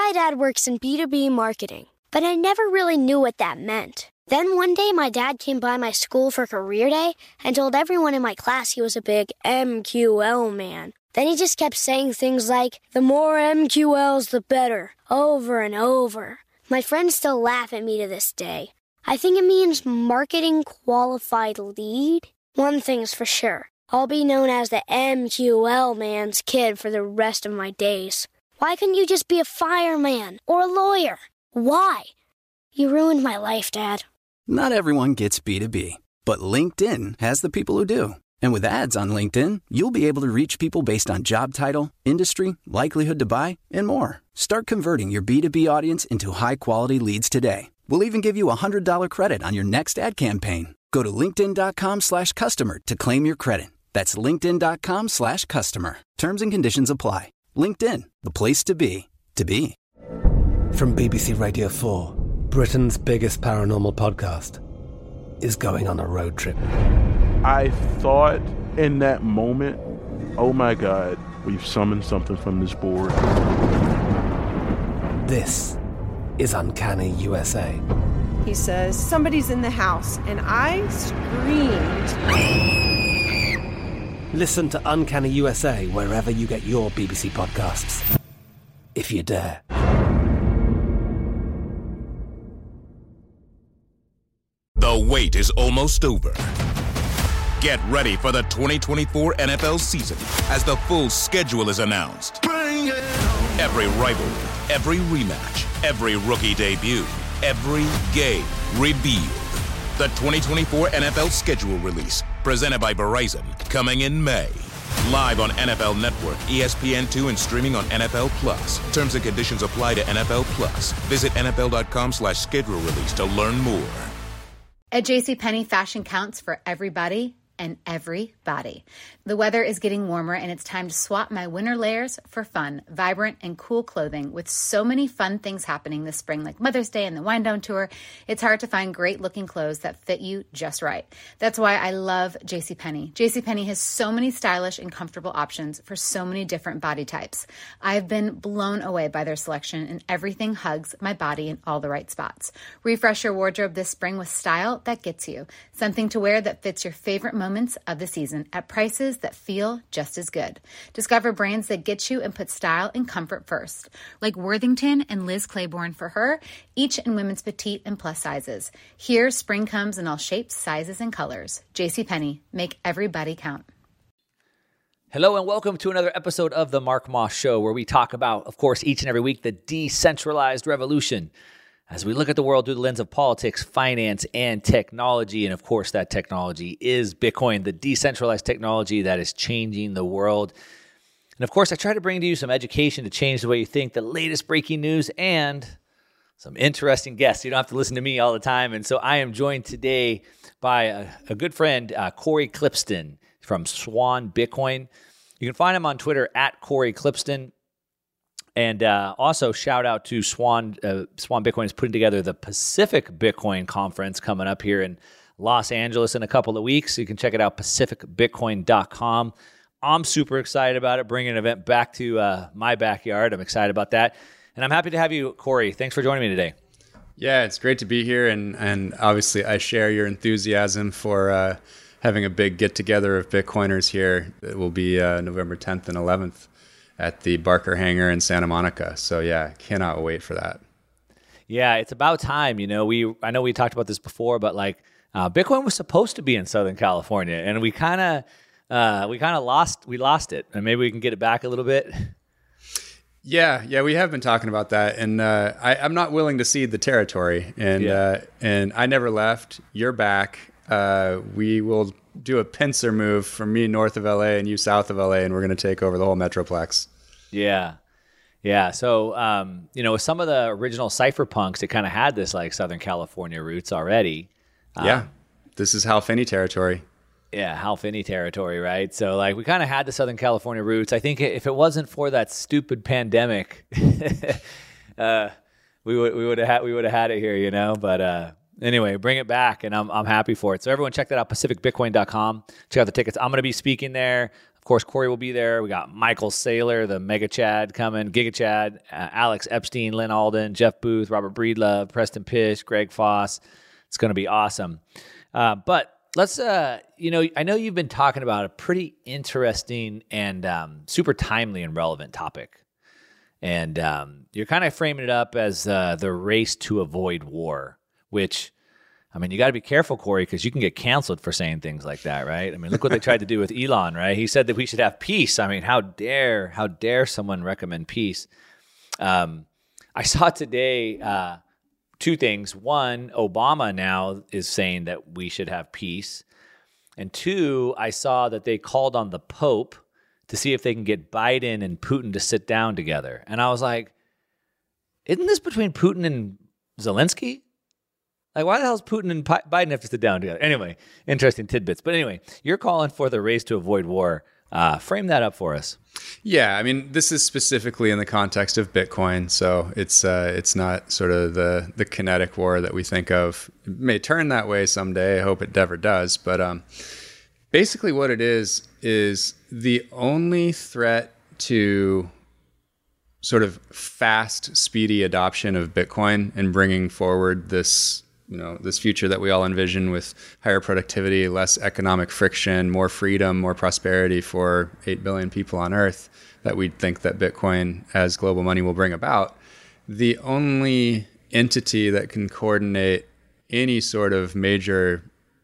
My dad works in B2B marketing, but I never really knew what that meant. Then one day, my dad came by my school for career day and told everyone in my class he was a big MQL man. Then he just kept saying things like, the more MQLs, the better, over and over. My friends still laugh at me to this day. I think it means marketing qualified lead. One thing's for sure, I'll be known as the MQL man's kid for the rest of my days. Why couldn't you just be a fireman or a lawyer? Why? You ruined my life, Dad. Not everyone gets B2B, but LinkedIn has the people who do. And with ads on LinkedIn, you'll be able to reach people based on job title, industry, likelihood to buy, and more. Start converting your B2B audience into high-quality leads today. We'll even give you a $100 credit on your next ad campaign. Go to linkedin.com/customer to claim your credit. That's linkedin.com/customer. Terms and conditions apply. LinkedIn, the place to be, to be. From BBC Radio 4, Britain's biggest paranormal podcast is going on a road trip. I thought in that moment, oh my God, we've summoned something from this board. This is Uncanny USA. He says, somebody's in the house, and I screamed. Listen to Uncanny USA wherever you get your BBC podcasts, if you dare. The wait is almost over. Get ready for the 2024 NFL season as the full schedule is announced. Bring it on. Every rivalry, every rematch, every rookie debut, every game revealed. The 2024 NFL schedule release, presented by Verizon, coming in May. Live on NFL Network, ESPN2, and streaming on NFL Plus. Terms and conditions apply to NFL Plus. Visit NFL.com/schedule release to learn more. At JCPenney, fashion counts for everybody and everybody. The weather is getting warmer, and it's time to swap my winter layers for fun, vibrant, and cool clothing. With so many fun things happening this spring, like Mother's Day and the Wind Down Tour, it's hard to find great-looking clothes that fit you just right. That's why I love JCPenney. JCPenney has so many stylish and comfortable options for so many different body types. I've been blown away by their selection, and everything hugs my body in all the right spots. Refresh your wardrobe this spring with style that gets you. Something to wear that fits your favorite moments of the season at prices that feel just as good. Discover brands that get you and put style and comfort first, like Worthington and Liz Claiborne for her, each in women's petite and plus sizes. Here, spring comes in all shapes, sizes, and colors. JCPenney, make everybody count. Hello and welcome to another episode of The Mark Moss Show, where we talk about, of course, each and every week, the decentralized revolution. As we look at the world through the lens of politics, finance, and technology, and of course that technology is Bitcoin, the decentralized technology that is changing the world. And of course, I try to bring to you some education to change the way you think, the latest breaking news, and some interesting guests. You don't have to listen to me all the time. And so I am joined today by a good friend, Cory Klippsten from Swan Bitcoin. You can find him on Twitter at Cory Klippsten. And also shout out to Swan. Swan Bitcoin is putting together the Pacific Bitcoin Conference coming up here in Los Angeles in a couple of weeks. So you can check it out, pacificbitcoin.com. I'm super excited about it, bringing an event back to my backyard. I'm excited about that. And I'm happy to have you, Cory. Thanks for joining me today. Yeah, it's great to be here. And obviously I share your enthusiasm for having a big get-together of Bitcoiners here. It will be November 10th and 11th. At the Barker Hangar in Santa Monica. So yeah, cannot wait for that. Yeah, it's about time. You know, I know we talked about this before, but like Bitcoin was supposed to be in Southern California, and we kind of lost it, and maybe we can get it back a little bit. Yeah, we have been talking about that, and I'm not willing to cede the territory, and I never left. You're back. We will do a pincer move from me north of LA and you south of LA, and we're going to take over the whole Metroplex. Yeah. So, with some of the original cypherpunks, it kind of had this like Southern California roots already. This is Hal Finney territory. Yeah, Hal Finney territory, right? So, like, we kind of had the Southern California roots. I think if it wasn't for that stupid pandemic, we would have had it here, you know. But anyway, bring it back, and I'm happy for it. So everyone check that out, pacificbitcoin.com. Check out the tickets. I'm going to be speaking there. course, Corey will be there. We got Michael Saylor, the Mega Chad coming, Giga Chad, Alex Epstein, Lynn Alden, Jeff Booth, Robert Breedlove, Preston Pish, Greg Foss. It's going to be awesome. But let's, I know you've been talking about a pretty interesting and super timely and relevant topic. And you're kind of framing it up as the race to avoid war, which, I mean, you got to be careful, Corey, because you can get canceled for saying things like that, right? I mean, look what they tried to do with Elon, right? He said that we should have peace. I mean, how dare someone recommend peace? I saw today two things. One, Obama now is saying that we should have peace. And two, I saw that they called on the Pope to see if they can get Biden and Putin to sit down together. And I was like, isn't this between Putin and Zelensky? Like, why the hell does Putin and Biden have to sit down together? Anyway, interesting tidbits. But anyway, you're calling for the race to avoid war. Frame that up for us. Yeah, I mean, this is specifically in the context of Bitcoin, so it's not sort of the kinetic war that we think of. It may turn that way someday. I hope it never does. But basically what it is the only threat to sort of fast, speedy adoption of Bitcoin and bringing forward this future that we all envision with higher productivity, less economic friction, more freedom, more prosperity for 8 billion people on Earth that we think that Bitcoin as global money will bring about. The only entity that can coordinate any sort of major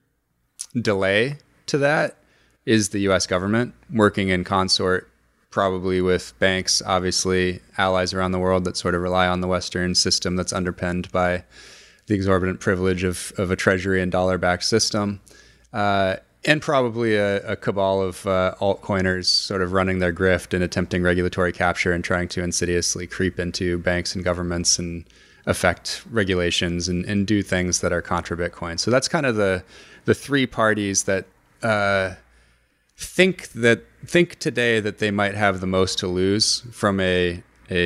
delay to that is the US government, working in consort probably with banks, obviously allies around the world that sort of rely on the Western system that's underpinned by the exorbitant privilege of a treasury and dollar-backed system, and probably a cabal of altcoiners sort of running their grift and attempting regulatory capture and trying to insidiously creep into banks and governments and affect regulations and do things that are contra Bitcoin. So that's kind of the three parties that think today that they might have the most to lose from a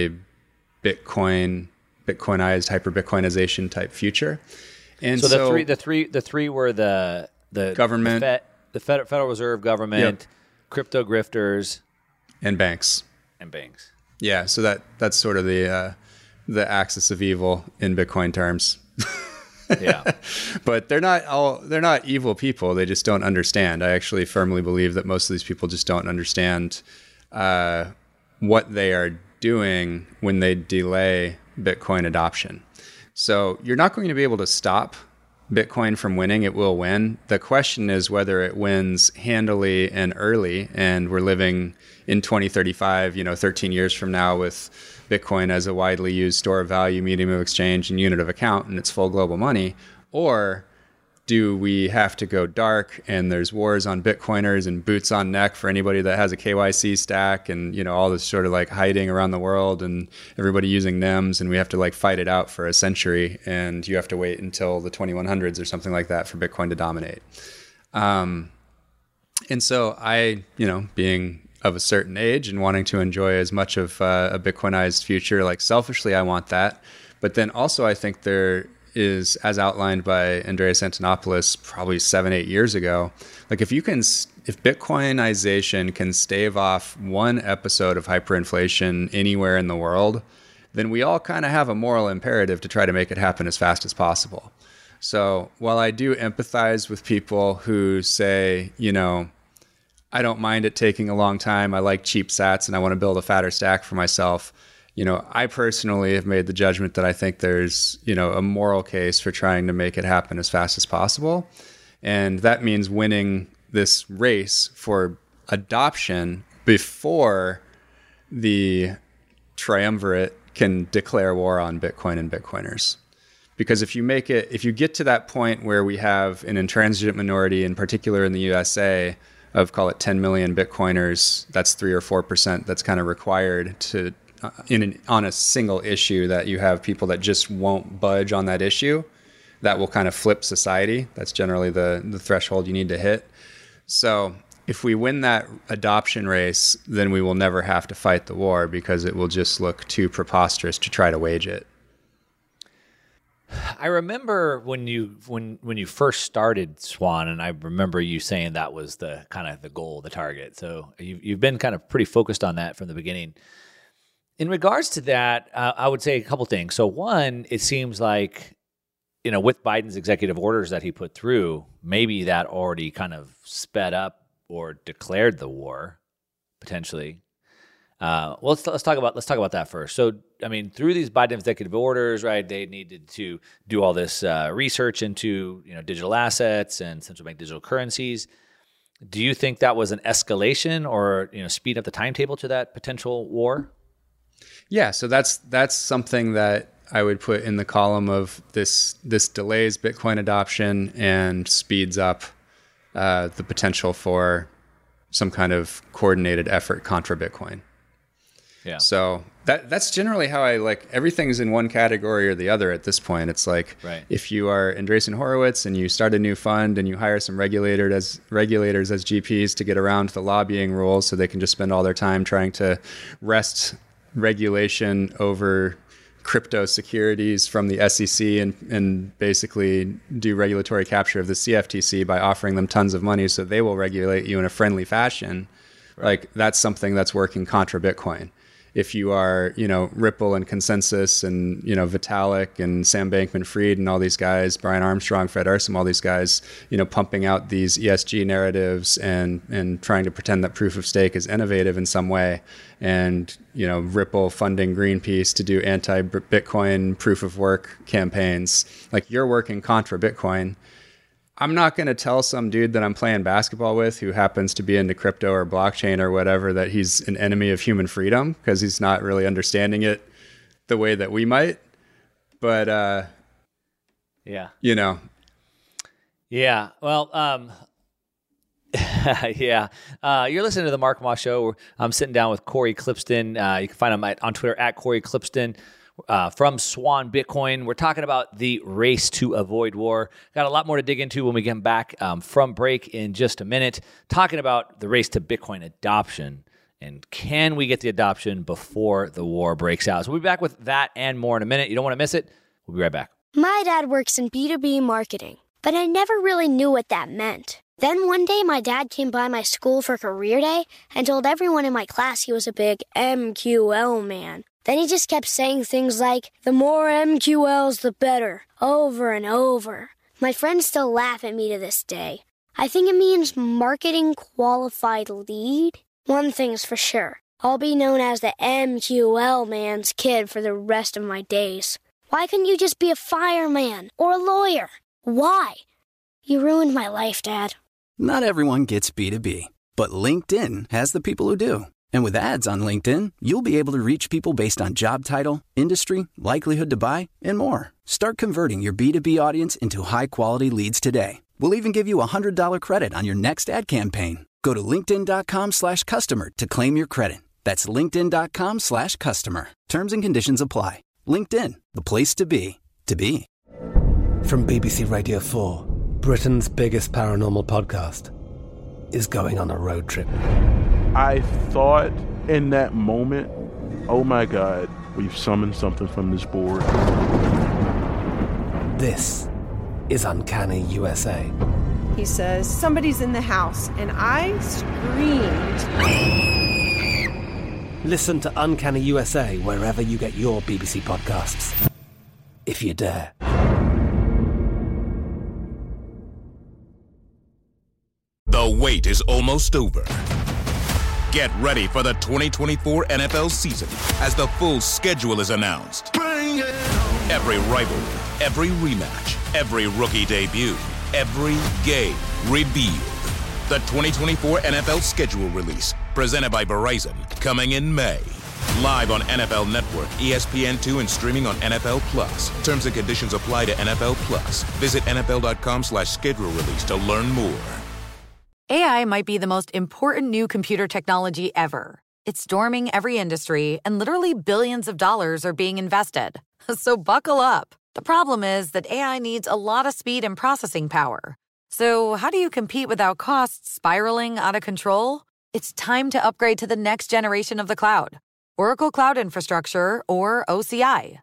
Bitcoinized, hyper-Bitcoinization type future. And so the three were the government, the Federal Reserve government, crypto grifters, and banks. Yeah, so that's sort of the axis of evil in Bitcoin terms. Yeah. But they're not evil people. They just don't understand. I actually firmly believe that most of these people just don't understand what they are doing when they delay Bitcoin adoption. So you're not going to be able to stop Bitcoin from winning. It will win. The question is whether it wins handily and early, and we're living in 2035, 13 years from now, with Bitcoin as a widely used store of value, medium of exchange, and unit of account, and it's full global money. Or do we have to go dark and there's wars on Bitcoiners and boots on neck for anybody that has a KYC stack and, all this sort of like hiding around the world and everybody using NIMs, and we have to like fight it out for a century, and you have to wait until the 2100s or something like that for Bitcoin to dominate. And so I, being of a certain age and wanting to enjoy as much of a Bitcoinized future, like selfishly, I want that. But then also I think there is, as outlined by Andreas Antonopoulos probably 7-8 years ago, like if Bitcoinization can stave off one episode of hyperinflation anywhere in the world, then we all kind of have a moral imperative to try to make it happen as fast as possible. So while I do empathize with people who say, I don't mind it taking a long time, I like cheap sats and I want to build a fatter stack for myself, I personally have made the judgment that I think there's, a moral case for trying to make it happen as fast as possible. And that means winning this race for adoption before the triumvirate can declare war on Bitcoin and Bitcoiners. Because if you get to that point where we have an intransigent minority, in particular in the USA, of call it 10 million Bitcoiners, that's 3 or 4% that's kind of required to on a single issue, that you have people that just won't budge on that issue, that will kind of flip society. That's generally the threshold you need to hit. So if we win that adoption race, then we will never have to fight the war, because it will just look too preposterous to try to wage it. I remember when you first started Swan, and I remember you saying that was the kind of the goal, the target. So you've been kind of pretty focused on that from the beginning. In regards to that, I would say a couple things. So one, it seems like, with Biden's executive orders that he put through, maybe that already kind of sped up or declared the war potentially. Let's talk about that first. So, I mean, through these Biden executive orders, right, they needed to do all this research into digital assets and central bank digital currencies. Do you think that was an escalation or speed up the timetable to that potential war? Yeah, so that's something that I would put in the column of this delays Bitcoin adoption and speeds up the potential for some kind of coordinated effort contra Bitcoin. Yeah. So that's generally how I like everything's in one category or the other at this point. It's like if you are Andreessen Horowitz and you start a new fund and you hire some regulators as GPs to get around the lobbying rules so they can just spend all their time trying to wrest regulation over crypto securities from the SEC and basically do regulatory capture of the CFTC by offering them tons of money so they will regulate you in a friendly fashion. Like that's something that's working contra Bitcoin. If you are, Ripple and Consensus and, Vitalik and Sam Bankman-Fried and all these guys, Brian Armstrong, Fred Ursum, all these guys, pumping out these ESG narratives and trying to pretend that proof of stake is innovative in some way. And, Ripple funding Greenpeace to do anti-Bitcoin proof of work campaigns. Like you're working contra Bitcoin. I'm not going to tell some dude that I'm playing basketball with who happens to be into crypto or blockchain or whatever that he's an enemy of human freedom because he's not really understanding it the way that we might. But, Yeah. Well, yeah. You're listening to the Mark Moss Show. I'm sitting down with Corey Klippsten. You can find him on Twitter at Corey Klippsten. From Swan Bitcoin. We're talking about the race to avoid war. Got a lot more to dig into when we get back from break in just a minute. Talking about the race to Bitcoin adoption and can we get the adoption before the war breaks out. So we'll be back with that and more in a minute. You don't want to miss it. We'll be right back. My dad works in B2B marketing, but I never really knew what that meant. Then one day my dad came by my school for career day and told everyone in my class he was a big MQL man. Then he just kept saying things like, the more MQLs, the better, over and over. My friends still laugh at me to this day. I think it means marketing qualified lead. One thing's for sure. I'll be known as the MQL man's kid for the rest of my days. Why couldn't you just be a fireman or a lawyer? Why? You ruined my life, Dad. Not everyone gets B2B, but LinkedIn has the people who do. And with ads on LinkedIn, you'll be able to reach people based on job title, industry, likelihood to buy, and more. Start converting your B2B audience into high-quality leads today. We'll even give you a $100 credit on your next ad campaign. Go to linkedin.com/customer to claim your credit. That's linkedin.com/customer. Terms and conditions apply. LinkedIn, the place to be, to be. From BBC Radio 4, Britain's biggest paranormal podcast is going on a road trip. I thought in that moment, oh my God, we've summoned something from this board. This is Uncanny USA. He says, somebody's in the house, and I screamed. Listen to Uncanny USA wherever you get your BBC podcasts, if you dare. The wait is almost over. Get ready for the 2024 NFL season as the full schedule is announced. Every rivalry, every rematch, every rookie debut, every game revealed. The 2024 NFL schedule release, presented by Verizon, coming in May. Live on NFL Network, ESPN2, and streaming on NFL Plus. Terms and conditions apply to NFL Plus. Visit NFL.com/schedule release to learn more. AI might be the most important new computer technology ever. It's storming every industry, and literally billions of dollars are being invested. So buckle up. The problem is that AI needs a lot of speed and processing power. So how do you compete without costs spiraling out of control? It's time to upgrade to the next generation of the cloud. Oracle Cloud Infrastructure, or OCI.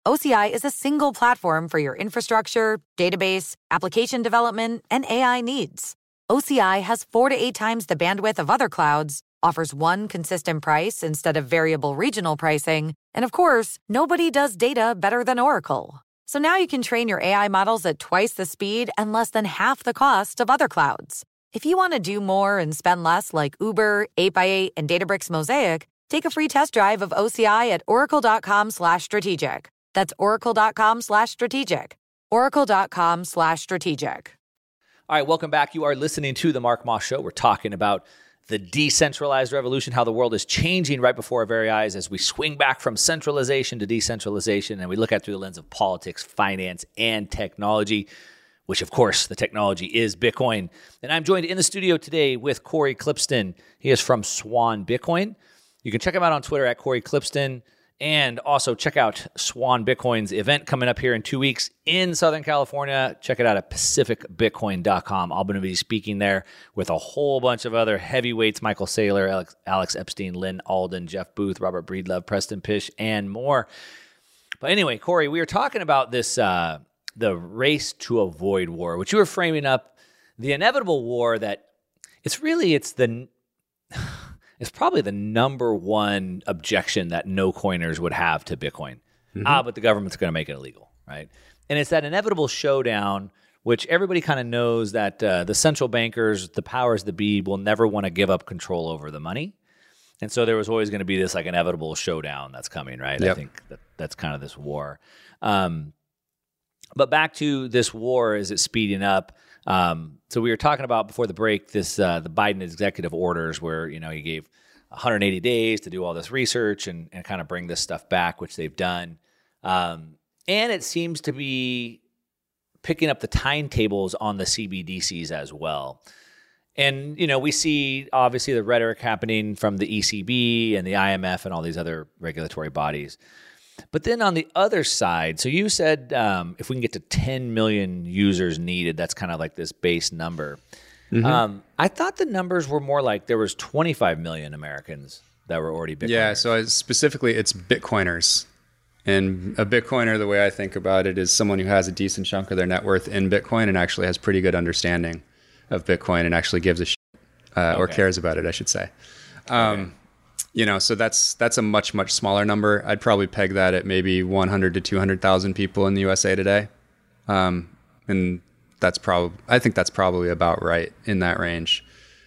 OCI is a single platform for your infrastructure, database, application development, and AI needs. OCI has 4 to 8 times the bandwidth of other clouds, offers one consistent price instead of variable regional pricing, and of course, nobody does data better than Oracle. So now you can train your AI models at twice the speed and less than half the cost of other clouds. If you want to do more and spend less like Uber, 8x8, and Databricks Mosaic, take a free test drive of OCI at oracle.com/strategic. That's oracle.com/strategic. oracle.com/strategic. All right, welcome back. You are listening to The Mark Moss Show. We're talking about the decentralized revolution, how the world is changing right before our very eyes as we swing back from centralization to decentralization, and we look at it through the lens of politics, finance, and technology, which, of course, the technology is Bitcoin. And I'm joined in the studio today with Corey Klippsten. He is from Swan Bitcoin. You can check him out on Twitter at Corey Klippsten. And also check out Swan Bitcoin's event coming up here in 2 weeks in Southern California. Check it out at pacificbitcoin.com. I'm going to be speaking there with a whole bunch of other heavyweights: Michael Saylor, Alex Epstein, Lynn Alden, Jeff Booth, Robert Breedlove, Preston Pysh, and more. But anyway, Corey, we were talking about this, the race to avoid war, which you were framing up, the inevitable war that it's probably the number one objection that no coiners would have to Bitcoin. But the government's going to make it illegal, right? And it's that inevitable showdown, which everybody kind of knows that the central bankers, the powers that be, will never want to give up control over the money. And so there was always going to be this like inevitable showdown that's coming, right? Yep. I think that's kind of this war. But back to this war, is it speeding up? So we were talking about before the break the Biden executive orders where, he gave 180 days to do all this research and kind of bring this stuff back, which they've done. And it seems to be picking up the timetables on the CBDCs as well. And, we see obviously the rhetoric happening from the ECB and the IMF and all these other regulatory bodies. But then on the other side, so you said if we can get to 10 million users needed, that's kind of like this base number. I thought the numbers were more like there was 25 million Americans that were already Bitcoiners. Yeah, so specifically it's Bitcoiners. And a Bitcoiner, the way I think about it, is someone who has a decent chunk of their net worth in Bitcoin and actually has pretty good understanding of Bitcoin and actually gives a shit or cares about it, I should say. So that's a much, much smaller number. I'd probably peg that at maybe 100 to 200,000 people in the USA today. And I think that's probably about right in that range.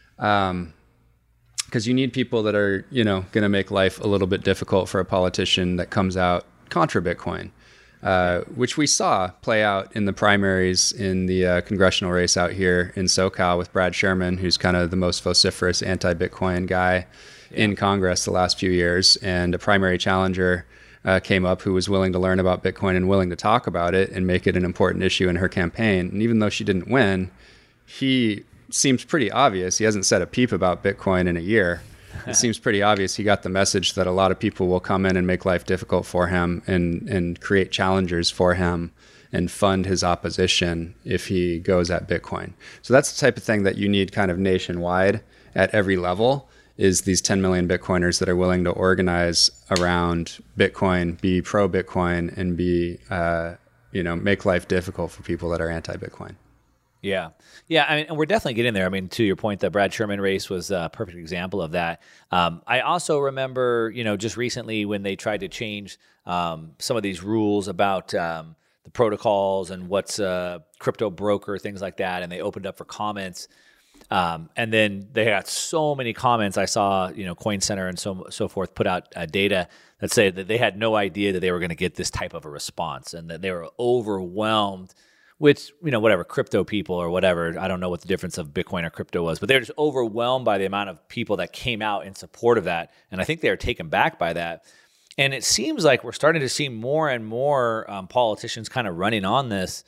Because you need people that are, going to make life a little bit difficult for a politician that comes out contra Bitcoin, which we saw play out in the primaries in the congressional race out here in SoCal with Brad Sherman, who's kind of the most vociferous anti-Bitcoin guy in Congress the last few years. And a primary challenger came up who was willing to learn about Bitcoin and willing to talk about it and make it an important issue in her campaign. And even though she didn't win, he seems pretty obvious. He hasn't said a peep about Bitcoin in a year. It seems pretty obvious he got the message that a lot of people will come in and make life difficult for him and create challengers for him and fund his opposition if he goes at Bitcoin. So that's the type of thing that you need kind of nationwide at every level, is these 10 million Bitcoiners that are willing to organize around Bitcoin, be pro-Bitcoin, and be, make life difficult for people that are anti-Bitcoin. Yeah. Yeah, and we're definitely getting there. To your point, the Brad Sherman race was a perfect example of that. I also remember, just recently when they tried to change some of these rules about the protocols and what's a crypto broker, things like that, and they opened up for comments. And then they got so many comments. I saw, Coin Center and so forth put out data that said that they had no idea that they were going to get this type of a response and that they were overwhelmed with, whatever, crypto people or whatever. I don't know what the difference of Bitcoin or crypto was, but they're just overwhelmed by the amount of people that came out in support of that. And I think they're taken back by that. And it seems like we're starting to see more and more politicians kind of running on this.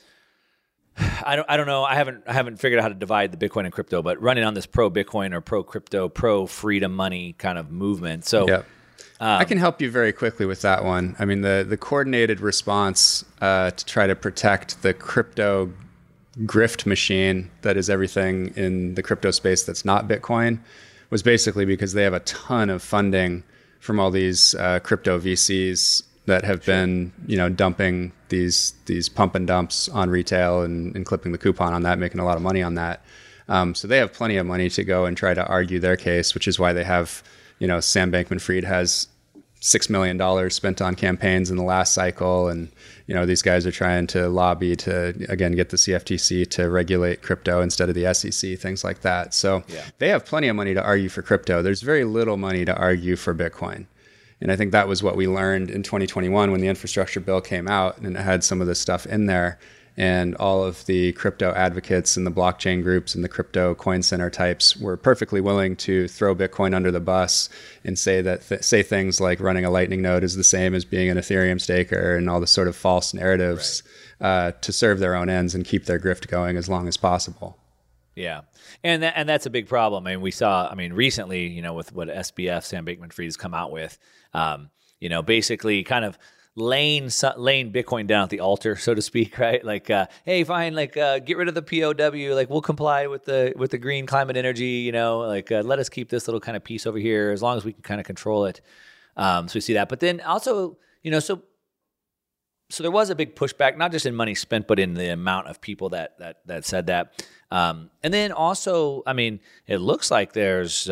I don't know. I haven't figured out how to divide the Bitcoin and crypto, but running on this pro Bitcoin or pro crypto, pro freedom money kind of movement. So yep. I can help you very quickly with that one. The coordinated response to try to protect the crypto grift machine that is everything in the crypto space that's not Bitcoin was basically because they have a ton of funding from all these crypto VCs that have been, dumping these pump and dumps on retail and clipping the coupon on that, making a lot of money on that. So they have plenty of money to go and try to argue their case, which is why they have, Sam Bankman-Fried has $6 million spent on campaigns in the last cycle. And, these guys are trying to lobby to, again, get the CFTC to regulate crypto instead of the SEC, things like that. So they have plenty of money to argue for crypto. There's very little money to argue for Bitcoin. And I think that was what we learned in 2021 when the infrastructure bill came out and it had some of this stuff in there. And all of the crypto advocates and the blockchain groups and the crypto coin center types were perfectly willing to throw Bitcoin under the bus and say say things like running a Lightning node is the same as being an Ethereum staker and all the sort of false narratives to serve their own ends and keep their grift going as long as possible. Yeah. And that's a big problem. I mean, we saw, recently, with what SBF, Sam Bankman-Fried, has come out with, basically kind of laying Bitcoin down at the altar, so to speak, right? Like, hey, fine, get rid of the POW, we'll comply with the green climate energy, let us keep this little kind of piece over here as long as we can kind of control it. So we see that. But then also, so there was a big pushback, not just in money spent, but in the amount of people that said that. And then also, it looks like there's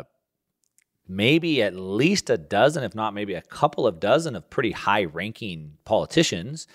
maybe at least a dozen, if not maybe a couple of dozen of pretty high-ranking politicians.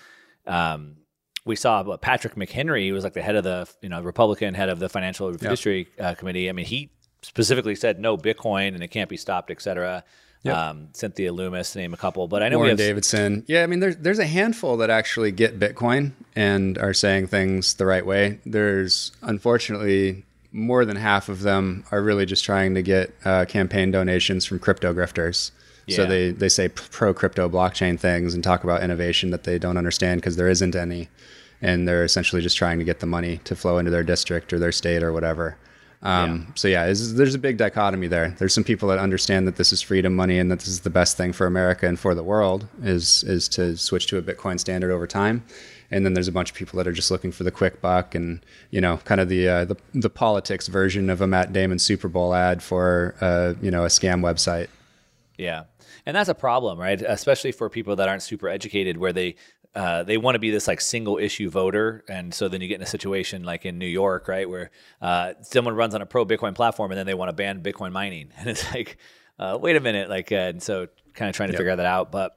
We saw Patrick McHenry, who was like the head of the Republican head of the Financial Fiduciary Committee. He specifically said no Bitcoin and it can't be stopped, et cetera. Cynthia Loomis, to name a couple. But I know Warren Davidson. Yeah, there's a handful that actually get Bitcoin and are saying things the right way. There's unfortunately more than half of them are really just trying to get campaign donations from crypto grifters. Yeah. So they say pro-crypto blockchain things and talk about innovation that they don't understand because there isn't any. And they're essentially just trying to get the money to flow into their district or their state or whatever. So there's a big dichotomy there. There's some people that understand that this is freedom money and that this is the best thing for America and for the world is to switch to a Bitcoin standard over time. And then there's a bunch of people that are just looking for the quick buck and, kind of the politics version of a Matt Damon Super Bowl ad for, a scam website. Yeah. And that's a problem, right? Especially for people that aren't super educated where they want to be this single issue voter. And so then you get in a situation like in New York, right, where someone runs on a pro Bitcoin platform and then they want to ban Bitcoin mining. And it's wait a minute. And so kind of trying to figure that out. But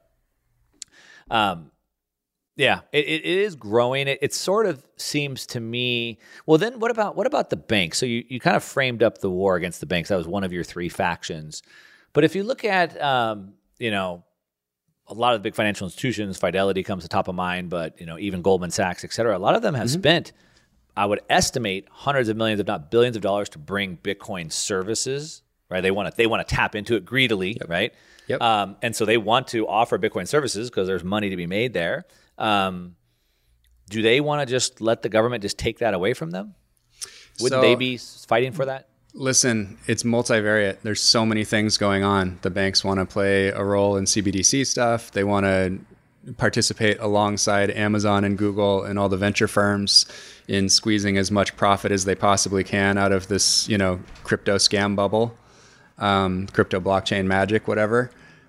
it is growing. It sort of seems to me, well, then what about the banks? So you kind of framed up the war against the banks. That was one of your three factions. But if you look at, a lot of the big financial institutions, Fidelity comes to top of mind, but, even Goldman Sachs, et cetera, a lot of them have spent, I would estimate, hundreds of millions, if not billions of dollars to bring Bitcoin services, right? They want to tap into it greedily, right? Yep. And so they want to offer Bitcoin services because there's money to be made there. Do they want to just let the government just take that away from them? Wouldn't they be fighting for that? Listen, it's multivariate. There's so many things going on. The banks want to play a role in CBDC stuff. They want to participate alongside Amazon and Google and all the venture firms in squeezing as much profit as they possibly can out of this, crypto scam bubble, crypto blockchain magic, whatever.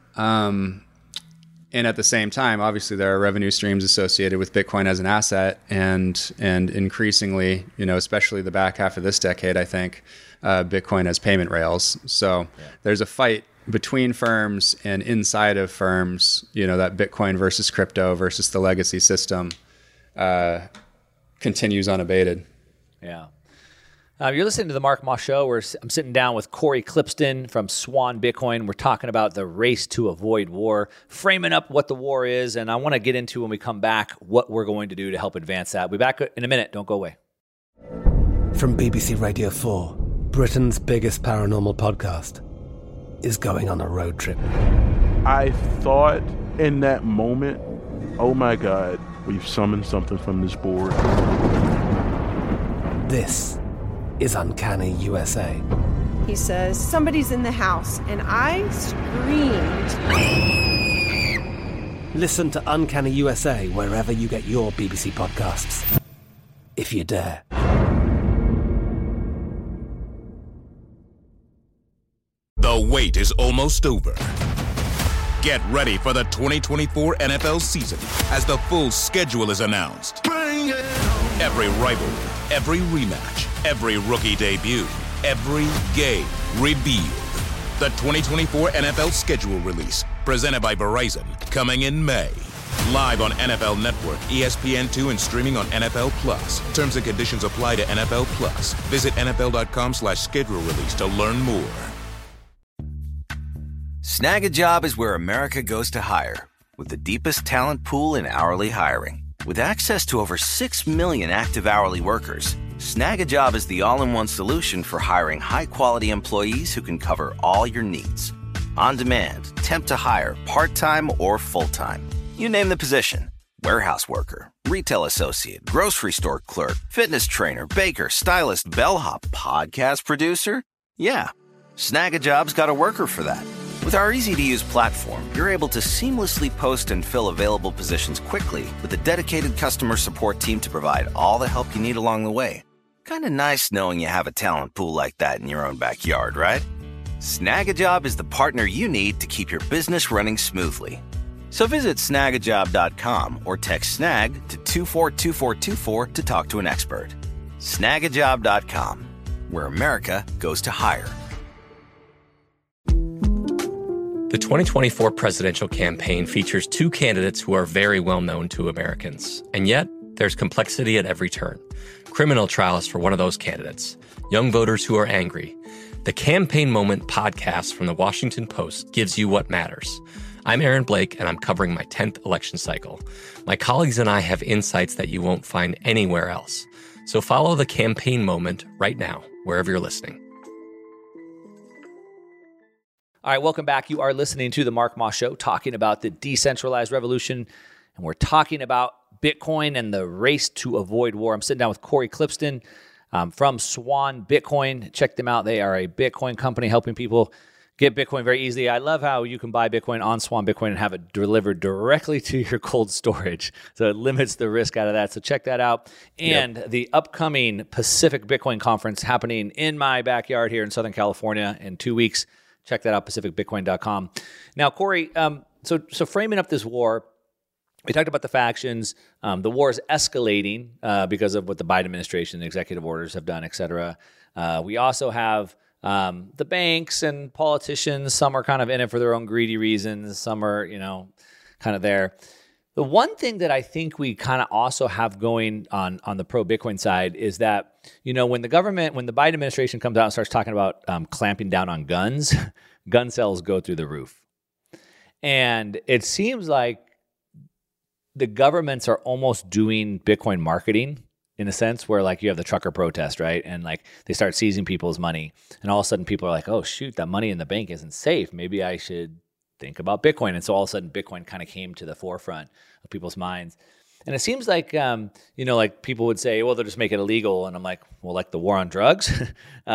And at the same time, obviously, there are revenue streams associated with Bitcoin as an asset, and increasingly, especially the back half of this decade, I think, Bitcoin as payment rails. So there's a fight between firms and inside of firms, that Bitcoin versus crypto versus the legacy system continues unabated. Yeah. You're listening to the Mark Moss Show, where I'm sitting down with Corey Clipston from Swan Bitcoin. We're talking about the race to avoid war, framing up what the war is, and I want to get into, when we come back, what we're going to do to help advance that. We'll be back in a minute. Don't go away. From BBC Radio 4, Britain's biggest paranormal podcast is going on a road trip. I thought in that moment, oh my God, we've summoned something from this board. This is Uncanny USA. He says, somebody's in the house, and I screamed. Listen to Uncanny USA wherever you get your BBC podcasts, if you dare. The wait is almost over. Get ready for the 2024 NFL season as the full schedule is announced. Every rivalry, every rematch, every rookie debut, every game revealed. The 2024 NFL schedule release, presented by Verizon, coming in May. Live on NFL Network, ESPN2, and streaming on NFL Plus. Terms and conditions apply to NFL Plus. Visit NFL.com/schedule release to learn more. Snag a Job is where America goes to hire, with the deepest talent pool in hourly hiring. With access to over 6 million active hourly workers, Snag a Job is the all-in-one solution for hiring high-quality employees who can cover all your needs. On demand, temp to hire, part-time or full-time. You name the position. Warehouse worker, retail associate, grocery store clerk, fitness trainer, baker, stylist, bellhop, podcast producer. Yeah, Snag a Job's got a worker for that. With our easy-to-use platform, you're able to seamlessly post and fill available positions quickly with a dedicated customer support team to provide all the help you need along the way. Kind of nice knowing you have a talent pool like that in your own backyard, right? Snag a Job is the partner you need to keep your business running smoothly. So visit snagajob.com or text SNAG to 242424 to talk to an expert. Snagajob.com, where America goes to hire. The 2024 presidential campaign features two candidates who are very well known to Americans. And yet, there's complexity at every turn. Criminal trials for one of those candidates. Young voters who are angry. The Campaign Moment podcast from the Washington Post gives you what matters. I'm Aaron Blake, and I'm covering my 10th election cycle. My colleagues and I have insights that you won't find anywhere else. So follow The Campaign Moment right now, wherever you're listening. All right, welcome back. You are listening to The Mark Moss Show, talking about the decentralized revolution, and we're talking about Bitcoin and the race to avoid war. I'm sitting down with Cory Klippsten from Swan Bitcoin. Check them out. They are a Bitcoin company helping people get Bitcoin very easily. I love how you can buy Bitcoin on Swan Bitcoin and have it delivered directly to your cold storage. So it limits the risk out of that. So check that out. And the upcoming Pacific Bitcoin Conference happening in my backyard here in Southern California in 2 weeks. Check that out, pacificbitcoin.com. Now, Cory, so framing up this war, we talked about the factions. The war is escalating because of what the Biden administration, the executive orders have done, et cetera. We also have the banks and politicians. Some are kind of in it for their own greedy reasons. Some are, kind of there. The one thing that I think we kind of also have going on the pro-Bitcoin side is that, when the Biden administration comes out and starts talking about clamping down on guns, gun sales go through the roof. And it seems like the governments are almost doing Bitcoin marketing in a sense where you have the trucker protest, right? And they start seizing people's money. And all of a sudden people are like, oh, shoot, that money in the bank isn't safe. Maybe I should think about Bitcoin. And so all of a sudden Bitcoin kind of came to the forefront of people's minds. And it seems like, people would say, well, they'll just make it illegal. And I'm like, well, like the war on drugs, since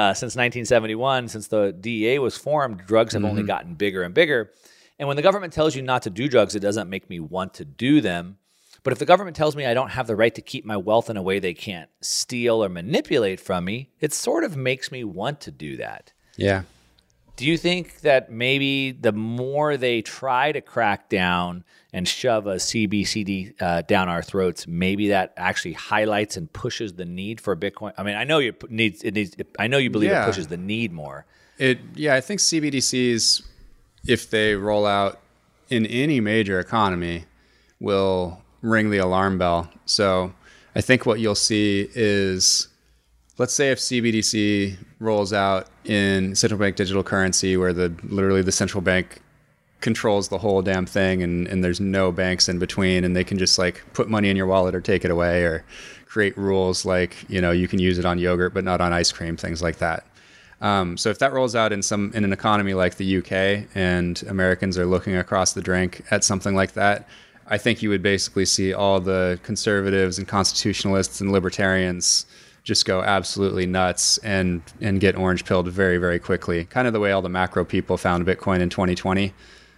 1971, since the DEA was formed, drugs have only gotten bigger and bigger. And when the government tells you not to do drugs, it doesn't make me want to do them. But if the government tells me I don't have the right to keep my wealth in a way they can't steal or manipulate from me, it sort of makes me want to do that. Yeah. Do you think that maybe the more they try to crack down and shove a CBDC down our throats, maybe that actually highlights and pushes the need for Bitcoin? I mean, I know you believe it pushes the need more. I think CBDCs, if they roll out in any major economy, will ring the alarm bell. So I think what you'll see is, let's say if CBDC rolls out in central bank digital currency where literally the central bank controls the whole damn thing and there's no banks in between and they can just put money in your wallet or take it away or create rules you can use it on yogurt but not on ice cream, things like that. So if that rolls out in an economy like the UK and Americans are looking across the drink at something like that, I think you would basically see all the conservatives and constitutionalists and libertarians just go absolutely nuts and get orange pilled very, very quickly. Kind of the way all the macro people found Bitcoin in 2020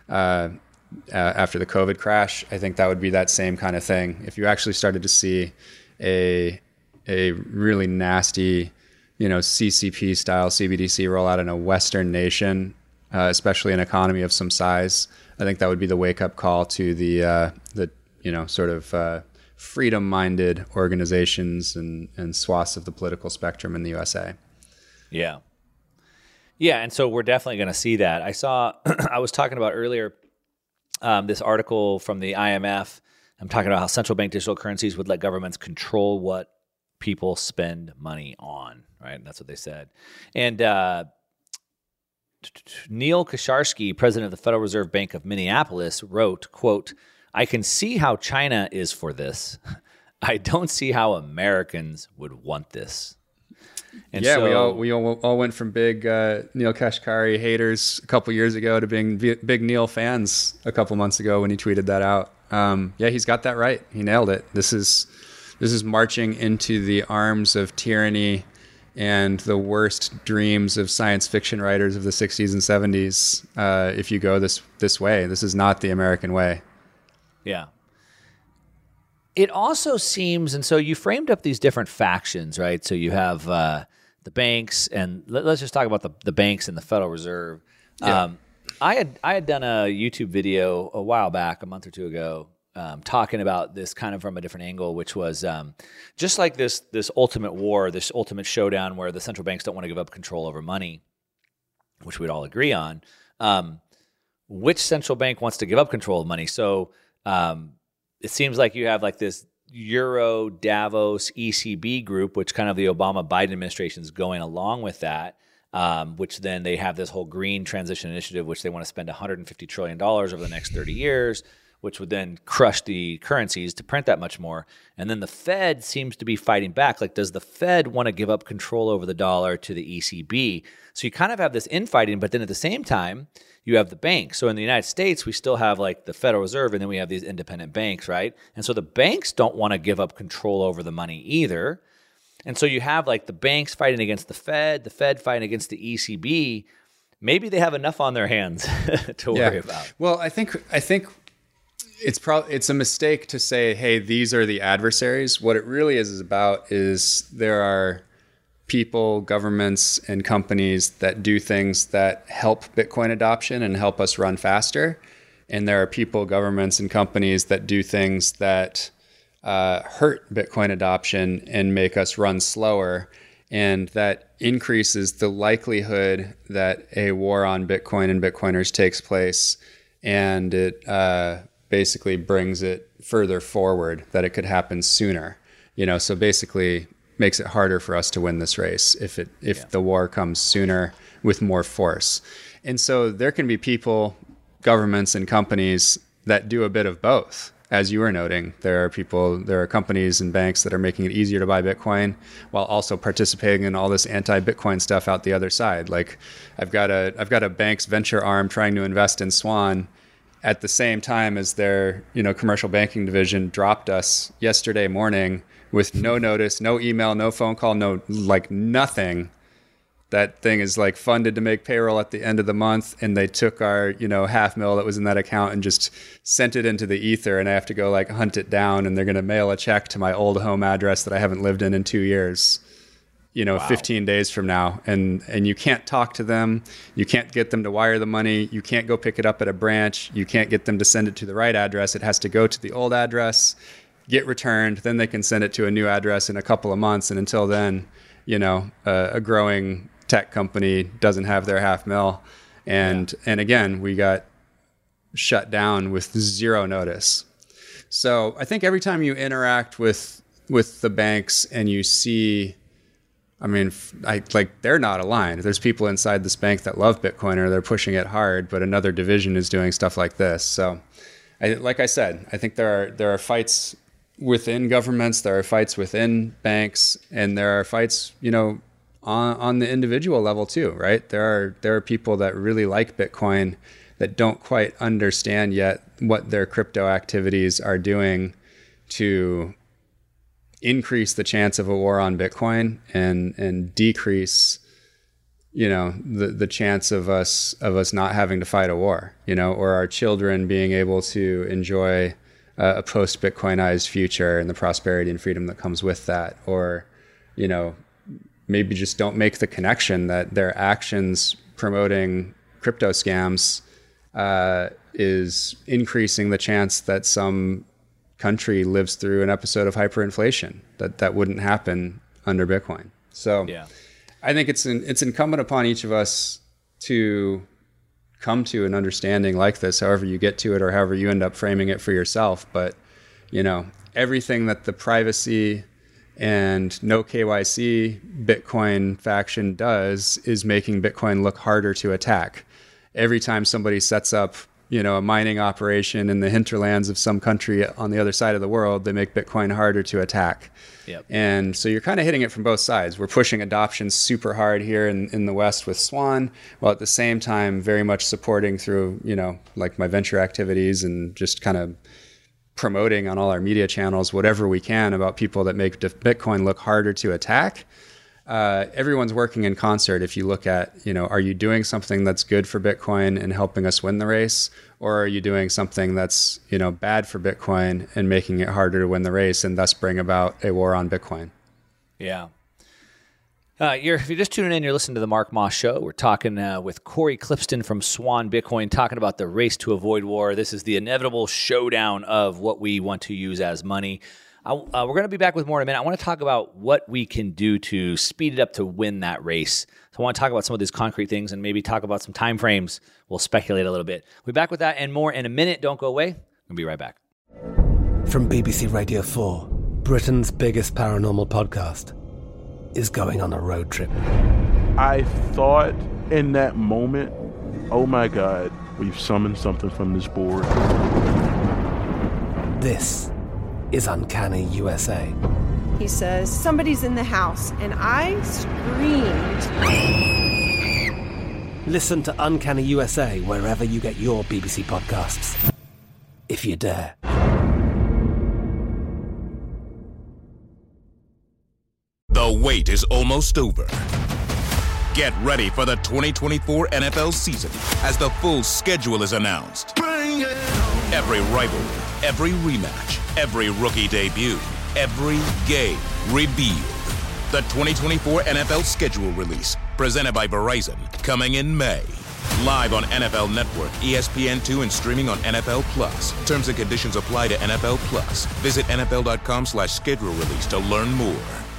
after the COVID crash. I think that would be that same kind of thing. If you actually started to see a really nasty, CCP style CBDC roll out in a Western nation, especially an economy of some size. I think that would be the wake-up call to the sort of freedom-minded organizations and swaths of the political spectrum in the USA. Yeah. Yeah, and so we're definitely going to see that. I was talking about earlier this article from the IMF. I'm talking about how central bank digital currencies would let governments control what people spend money on, right? That's what they said. And Neil Kasharsky, president of the Federal Reserve Bank of Minneapolis, wrote, quote, "I can see how China is for this. I don't see how Americans would want this." And yeah, so, we all went from big Neil Kashkari haters a couple years ago to being big Neil fans a couple months ago when he tweeted that out. Yeah, he's got that right. He nailed it. This is marching into the arms of tyranny and the worst dreams of science fiction writers of the 60s and 70s. If you go this way, this is not the American way. Yeah. It also seems, and so you framed up these different factions, right? So you have the banks, and let's just talk about the banks and the Federal Reserve. Yeah. I had done a YouTube video a while back, a month or two ago, talking about this kind of from a different angle, which was just like this ultimate war, this ultimate showdown where the central banks don't want to give up control over money, which we'd all agree on. Which central bank wants to give up control of money? So it seems like you have like this Euro Davos ECB group, which kind of the Obama-Biden administration is going along with that, which then they have this whole green transition initiative, which they want to spend $150 trillion over the next 30 years, which would then crush the currencies to print that much more. And then the Fed seems to be fighting back. Like, does the Fed want to give up control over the dollar to the ECB? So you kind of have this infighting, but then at the same time, you have the banks. So in the United States, we still have like the Federal Reserve, and then we have these independent banks, right? And so the banks don't want to give up control over the money either. And so you have like the banks fighting against the Fed fighting against the ECB. Maybe they have enough on their hands to worry about. Well, I think it's a mistake to say, hey, these are the adversaries. What it really is about is there are people, governments, and companies that do things that help Bitcoin adoption and help us run faster. And there are people, governments, and companies that do things that hurt Bitcoin adoption and make us run slower. And that increases the likelihood that a war on Bitcoin and Bitcoiners takes place. And it basically brings it further forward, that it could happen sooner. So basically makes it harder for us to win this race if the war comes sooner with more force. And so there can be people, governments, and companies that do a bit of both. As you were noting, there are companies and banks that are making it easier to buy Bitcoin while also participating in all this anti-Bitcoin stuff out the other side. Like I've got a bank's venture arm trying to invest in Swan at the same time as their commercial banking division dropped us yesterday morning with no notice, no email, no phone call, nothing. That thing is funded to make payroll at the end of the month, and they took our $500,000 that was in that account and just sent it into the ether, and I have to go hunt it down, and they're going to mail a check to my old home address that I haven't lived in 2 years. Wow. 15 days from now, and you can't talk to them, you can't get them to wire the money, you can't go pick it up at a branch, you can't get them to send it to the right address. It has to go to the old address, get returned, then they can send it to a new address in a couple of months. And until then, a growing tech company doesn't have their $500,000, and again, we got shut down with zero notice. So I think every time you interact with the banks and you see, they're not aligned. There's people inside this bank that love Bitcoin or they're pushing it hard, but another division is doing stuff like this. So, like I said, I think there are fights within governments, there are fights within banks, and there are fights, on the individual level too, right? There are people that really like Bitcoin that don't quite understand yet what their crypto activities are doing to increase the chance of a war on Bitcoin and decrease, the chance of us not having to fight a war, or our children being able to enjoy a post-Bitcoinized future and the prosperity and freedom that comes with that, or, maybe just don't make the connection that their actions promoting crypto scams is increasing the chance that some country lives through an episode of hyperinflation that wouldn't happen under Bitcoin. So I think it's incumbent upon each of us to come to an understanding like this, however you get to it or however you end up framing it for yourself. But, everything that the privacy and no KYC Bitcoin faction does is making Bitcoin look harder to attack. Every time somebody sets up, a mining operation in the hinterlands of some country on the other side of the world, they make Bitcoin harder to attack. Yep. And so you're kind of hitting it from both sides. We're pushing adoption super hard here in the West with Swan, while at the same time very much supporting through, like my venture activities and just kind of promoting on all our media channels whatever we can about people that make Bitcoin look harder to attack. Everyone's working in concert. If you look at, are you doing something that's good for Bitcoin and helping us win the race? Or are you doing something that's, bad for Bitcoin and making it harder to win the race and thus bring about a war on Bitcoin? Yeah. If you're just tuning in, you're listening to the Mark Moss Show. We're talking with Corey Clipston from Swan Bitcoin, talking about the race to avoid war. This is the inevitable showdown of what we want to use as money. We're going to be back with more in a minute. I want to talk about what we can do to speed it up to win that race. So I want to talk about some of these concrete things and maybe talk about some time frames. We'll speculate a little bit. We'll be back with that and more in a minute. Don't go away. We'll be right back. From BBC Radio 4, Britain's biggest paranormal podcast is going on a road trip. I thought in that moment, oh my God, we've summoned something from this board. This is Uncanny USA. He says, somebody's in the house, and I screamed. Listen to Uncanny USA wherever you get your BBC podcasts, if you dare. The wait is almost over. Get ready for the 2024 NFL season as the full schedule is announced. Every rivalry, every rematch, every rookie debut, every game revealed. The 2024 NFL schedule release, presented by Verizon, coming in May. Live on NFL Network, ESPN2, and streaming on NFL Plus. Terms and conditions apply to NFL Plus. Visit NFL.com/schedule release to learn more.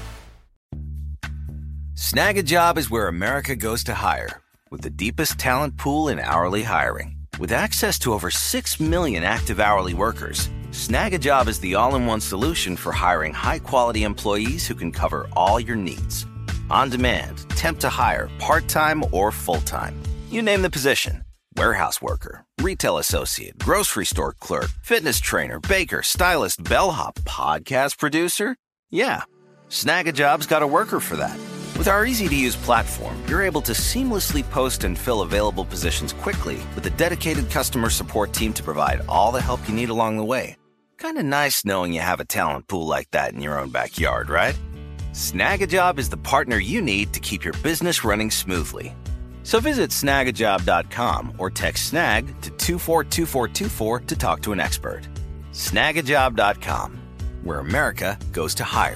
Snag a Job is where America goes to hire, with the deepest talent pool in hourly hiring. With access to over 6 million active hourly workers, Snag a Job is the all-in-one solution for hiring high-quality employees who can cover all your needs. On demand, temp to hire, part-time or full-time. You name the position. Warehouse worker, retail associate, grocery store clerk, fitness trainer, baker, stylist, bellhop, podcast producer. Yeah, Snag a Job's got a worker for that. With our easy-to-use platform, you're able to seamlessly post and fill available positions quickly with a dedicated customer support team to provide all the help you need along the way. Kind of nice knowing you have a talent pool like that in your own backyard, right? Snag a Job is the partner you need to keep your business running smoothly. So visit snagajob.com or text snag to 242424 to talk to an expert. Snagajob.com, where America goes to hire.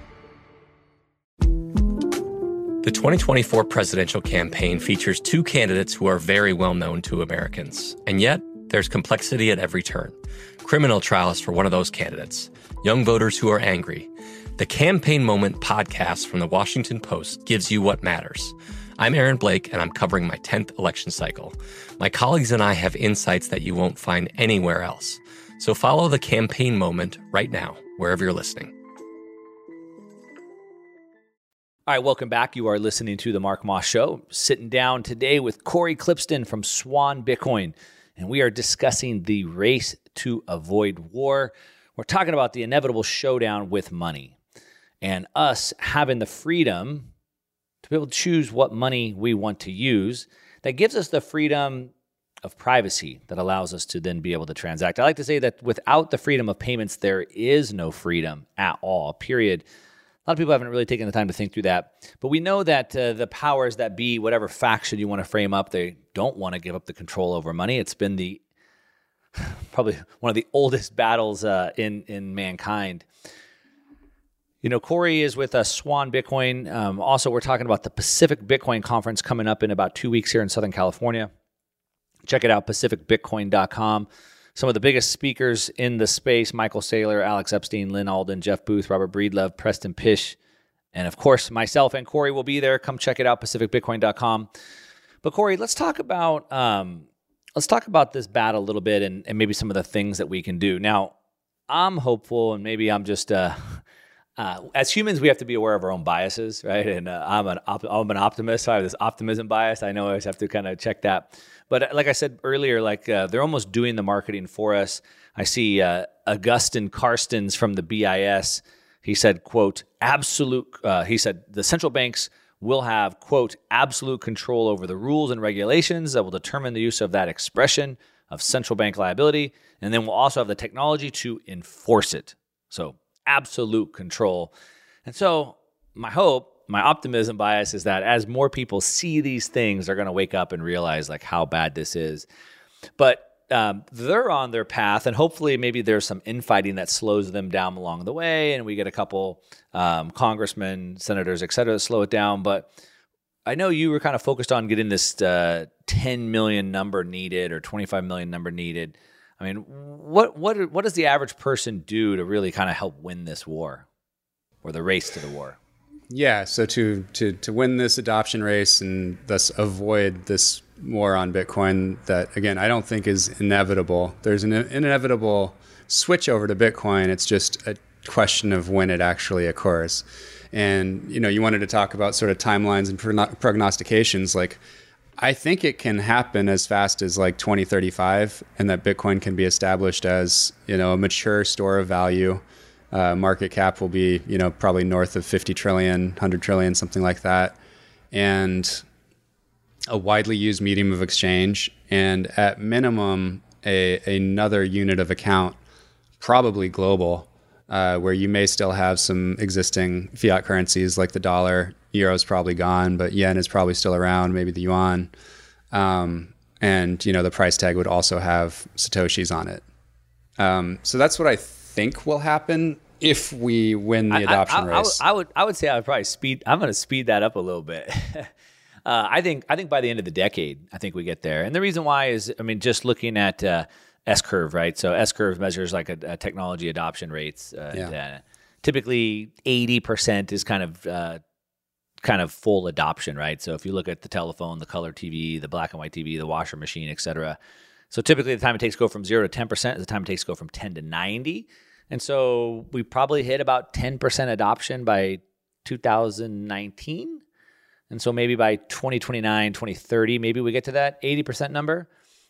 The 2024 presidential campaign features two candidates who are very well known to Americans. And yet, there's complexity at every turn. Criminal trials for one of those candidates. Young voters who are angry. The Campaign Moment podcast from the Washington Post gives you what matters. I'm Aaron Blake, and I'm covering my 10th election cycle. My colleagues and I have insights that you won't find anywhere else. So follow The Campaign Moment right now, wherever you're listening. All right, welcome back. You are listening to The Mark Moss Show. Sitting down today with Corey Clipston from Swan Bitcoin, and we are discussing the race to avoid war. We're talking about the inevitable showdown with money and us having the freedom to be able to choose what money we want to use. That gives us the freedom of privacy that allows us to then be able to transact. I like to say that without the freedom of payments, there is no freedom at all, period. A lot of people haven't really taken the time to think through that. But we know that the powers that be, whatever faction you want to frame up, they don't want to give up the control over money. It's been probably one of the oldest battles in mankind. You know, Corey is with Swan Bitcoin. Also, we're talking about the Pacific Bitcoin Conference coming up in about 2 weeks here in Southern California. Check it out, pacificbitcoin.com. Some of the biggest speakers in the space: Michael Saylor, Alex Epstein, Lynn Alden, Jeff Booth, Robert Breedlove, Preston Pish, and of course, myself and Corey will be there. Come check it out, pacificbitcoin.com. But Corey, let's talk about this battle a little bit and maybe some of the things that we can do. Now, I'm hopeful, and maybe I'm just as humans, we have to be aware of our own biases, right? And I'm an optimist, so I have this optimism bias. I know I always have to kind of check that. But like I said earlier, they're almost doing the marketing for us. I see Augustin Carstens from the BIS. He said, quote, he said the central banks will have, quote, absolute control over the rules and regulations that will determine the use of that expression of central bank liability. And then we'll also have the technology to enforce it. So absolute control. And so my hope, my optimism bias is that as more people see these things, they're going to wake up and realize like how bad this is. But they're on their path, and hopefully maybe there's some infighting that slows them down along the way, and we get a couple congressmen, senators, et cetera, to slow it down. But I know you were kind of focused on getting this 10 million number needed or 25 million number needed. I mean, what does the average person do to really kind of help win this war or the race to the war? Yeah, so to win this adoption race and thus avoid this war on Bitcoin that, again, I don't think is inevitable. There's an inevitable switch over to Bitcoin. It's just a question of when it actually occurs. And, you wanted to talk about sort of timelines and prognostications. Like, I think it can happen as fast as like 2035, and that Bitcoin can be established as, a mature store of value. Market cap will be, probably north of 50 trillion, 100 trillion, something like that. And a widely used medium of exchange, and at minimum, another unit of account, probably global, where you may still have some existing fiat currencies like the dollar. Euro is probably gone, but yen is probably still around, maybe the yuan. And, the price tag would also have Satoshis on it. So that's what I think will happen if we win the adoption race. I would say I'm going to speed that up a little bit. I think by the end of the decade, I think we get there. And the reason why is, just looking at S-curve, right? So S-curve measures like a technology adoption rates. Typically 80% is kind of full adoption, right? So if you look at the telephone, the color TV, the black and white TV, the washer machine, et cetera. So typically the time it takes to go from 0 to 10% is the time it takes to go from 10 to 90. And so we probably hit about 10% adoption by 2019. And so maybe by 2029, 2030, maybe we get to that 80% number.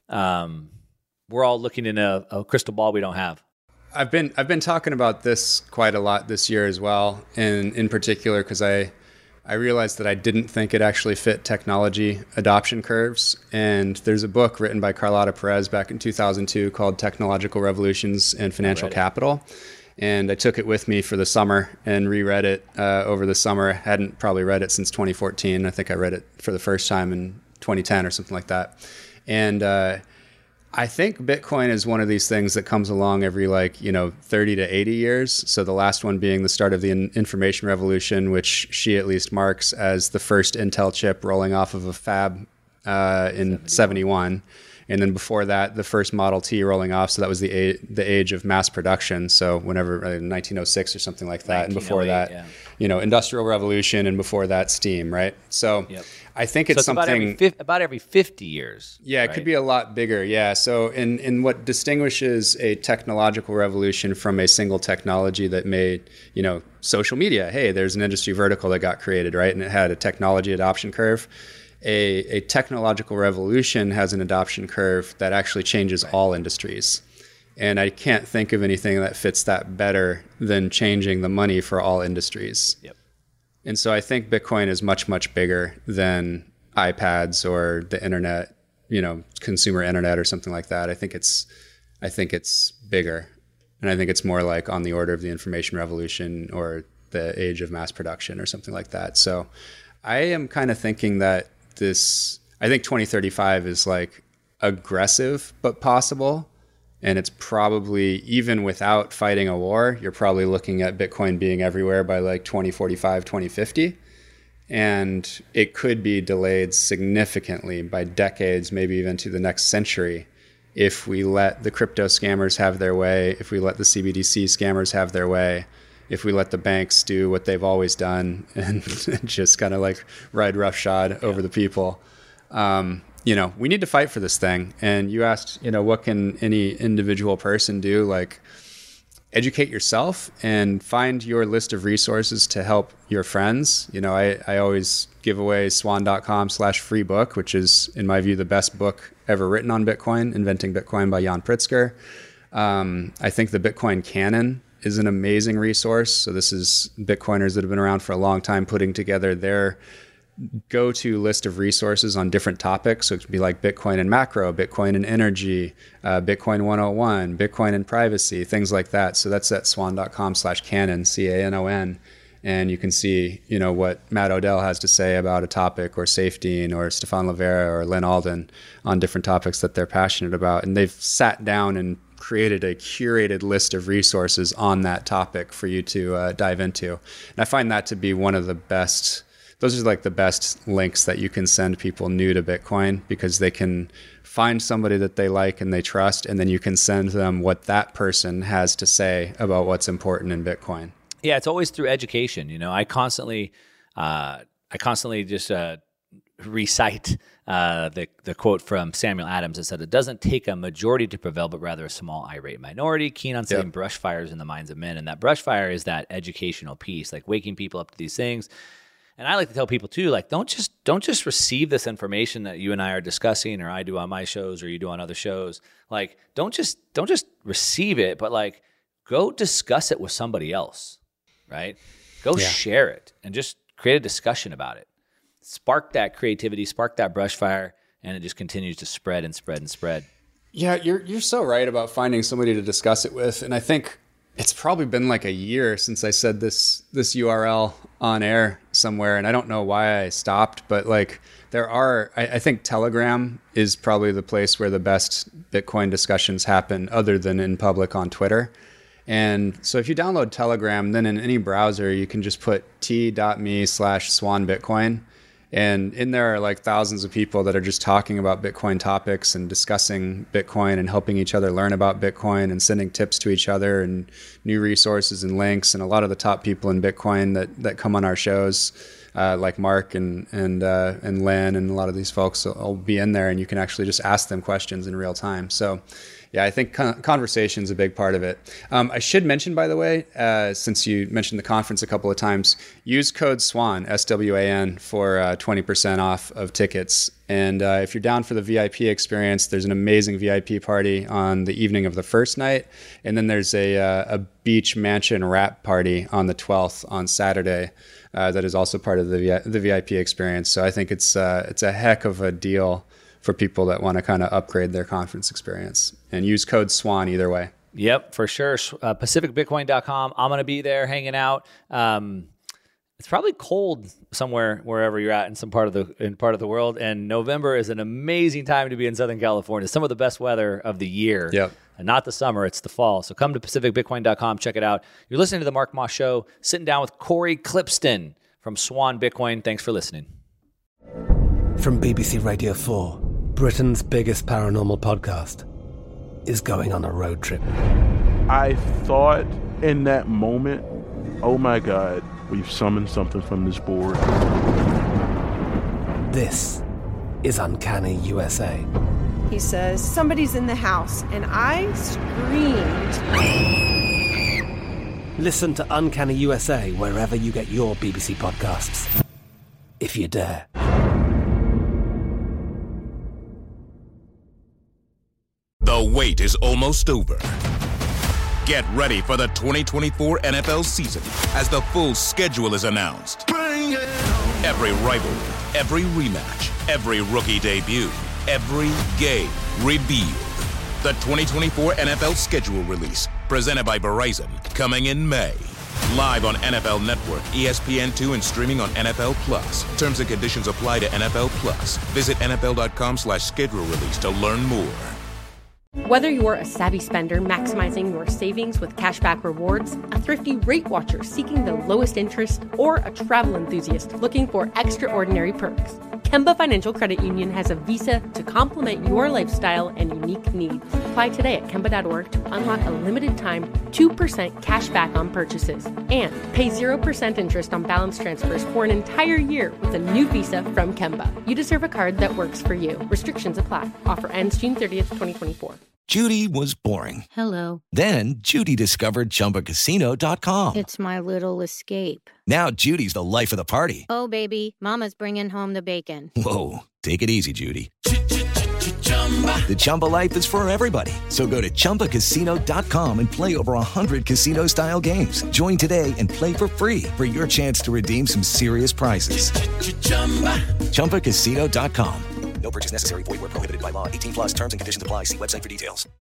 We're all looking in a crystal ball we don't have. I've been talking about this quite a lot this year as well, and in particular because I realized that I didn't think it actually fit technology adoption curves. And there's a book written by Carlota Perez back in 2002 called Technological Revolutions and Financial Capital. And I took it with me for the summer and reread it over the summer. I hadn't probably read it since 2014. I think I read it for the first time in 2010 or something like that. And I think Bitcoin is one of these things that comes along every 30 to 80 years. So the last one being the start of the information revolution, which she at least marks as the first Intel chip rolling off of a fab in 71. And then before that, the first Model T rolling off. So that was the age of mass production. So whenever 1906 or something like that. And before that, Industrial Revolution, and before that, steam, right? So I think it's something about every 50 years. Yeah, right? It could be a lot bigger. Yeah. So in what distinguishes a technological revolution from a single technology that made, social media, hey, there's an industry vertical that got created, right? And it had a technology adoption curve. A technological revolution has an adoption curve that actually changes all industries. And I can't think of anything that fits that better than changing the money for all industries. Yep. And so I think Bitcoin is much, much bigger than iPads or the internet, consumer internet or something like that. I think it's bigger. And I think it's more like on the order of the information revolution or the age of mass production or something like that. So I am kind of thinking that I think 2035 is like aggressive but possible. And it's probably, even without fighting a war, you're probably looking at Bitcoin being everywhere by like 2045, 2050. And it could be delayed significantly by decades, maybe even to the next century, if we let the crypto scammers have their way, if we let the CBDC scammers have their way, if we let the banks do what they've always done and just kind of like ride roughshod over the people. We need to fight for this thing. And you asked, what can any individual person do? Like, educate yourself and find your list of resources to help your friends. I always give away swan.com/free book, which is, in my view, the best book ever written on Bitcoin, Inventing Bitcoin by Jan Pritzker. I think the Bitcoin Canon is an amazing resource. So this is Bitcoiners that have been around for a long time putting together their go-to list of resources on different topics. So it could be like Bitcoin and macro, Bitcoin and energy, Bitcoin 101, Bitcoin and privacy, things like that. So that's at swan.com/canon, CANON. And you can see, what Matt Odell has to say about a topic, or Safedine, or Stefan Livera, or Lynn Alden on different topics that they're passionate about. And they've sat down and created a curated list of resources on that topic for you to dive into. And I find that to be one of the best. Those are like the best links that you can send people new to Bitcoin, because they can find somebody that they like and they trust, and then you can send them what that person has to say about what's important in Bitcoin. Yeah, it's always through education. I constantly just recite the quote from Samuel Adams that said, "It doesn't take a majority to prevail, but rather a small irate minority, keen on setting brush fires in the minds of men." And that brush fire is that educational piece, like waking people up to these things. And I like to tell people too, like, don't just receive this information that you and I are discussing, or I do on my shows, or you do on other shows. Like, don't just receive it, but like, go discuss it with somebody else, right? Go share it and just create a discussion about it. Spark that creativity, spark that brush fire, and it just continues to spread and spread and spread. Yeah, you're so right about finding somebody to discuss it with. And I think it's probably been like a year since I said this URL on air somewhere, and I don't know why I stopped, but like I think Telegram is probably the place where the best Bitcoin discussions happen, other than in public on Twitter. And so if you download Telegram, then in any browser, you can just put t.me/swanbitcoin. And in there are like thousands of people that are just talking about Bitcoin topics and discussing Bitcoin and helping each other learn about Bitcoin and sending tips to each other and new resources and links. And a lot of the top people in Bitcoin that come on our shows, like Mark and Lynn and a lot of these folks will be in there, and you can actually just ask them questions in real time. So yeah, I think conversation is a big part of it. I should mention, by the way, since you mentioned the conference a couple of times, use code SWAN, SWAN, for 20% off of tickets. And if you're down for the VIP experience, there's an amazing VIP party on the evening of the first night. And then there's a beach mansion wrap party on the 12th on Saturday that is also part of the VIP experience. So I think it's a heck of a deal for people that want to kind of upgrade their conference experience, and use code SWAN either way. Yep, for sure. PacificBitcoin.com. I'm going to be there hanging out. It's probably cold somewhere, wherever you're at in part of the world. And November is an amazing time to be in Southern California. Some of the best weather of the year. Yep. And not the summer, it's the fall. So come to PacificBitcoin.com, check it out. You're listening to the Mark Moss Show, sitting down with Corey Clipston from Swan Bitcoin. Thanks for listening. From BBC Radio 4, Britain's biggest paranormal podcast is going on a road trip. I thought in that moment, oh my God, we've summoned something from this board. This is Uncanny USA. He says, somebody's in the house, and I screamed. Listen to Uncanny USA wherever you get your BBC podcasts, if you dare. The wait is almost over. Get ready for the 2024 NFL season as the full schedule is announced. Every rivalry, every rematch, every rookie debut, every game revealed. The 2024 NFL schedule release, presented by Verizon, coming in May. Live on NFL Network, ESPN2, and streaming on NFL Plus. Terms and conditions apply to NFL Plus. Visit NFL.com/schedule release to learn more. Whether you're a savvy spender maximizing your savings with cashback rewards, a thrifty rate watcher seeking the lowest interest, or a travel enthusiast looking for extraordinary perks, Kemba Financial Credit Union has a visa to complement your lifestyle and unique needs. Apply today at Kemba.org to unlock a limited-time 2% cash back on purchases and pay 0% interest on balance transfers for an entire year with a new visa from Kemba. You deserve a card that works for you. Restrictions apply. Offer ends June 30th, 2024. Judy was boring. Hello. Then Judy discovered ChumbaCasino.com. It's my little escape. Now Judy's the life of the party. Oh, baby, mama's bringing home the bacon. Whoa, take it easy, Judy. The Chumba life is for everybody. So go to ChumbaCasino.com and play over 100 casino-style games. Join today and play for free for your chance to redeem some serious prizes. ChumbaCasino.com. No purchase necessary. Void where prohibited by law. 18+ terms and conditions apply. See website for details.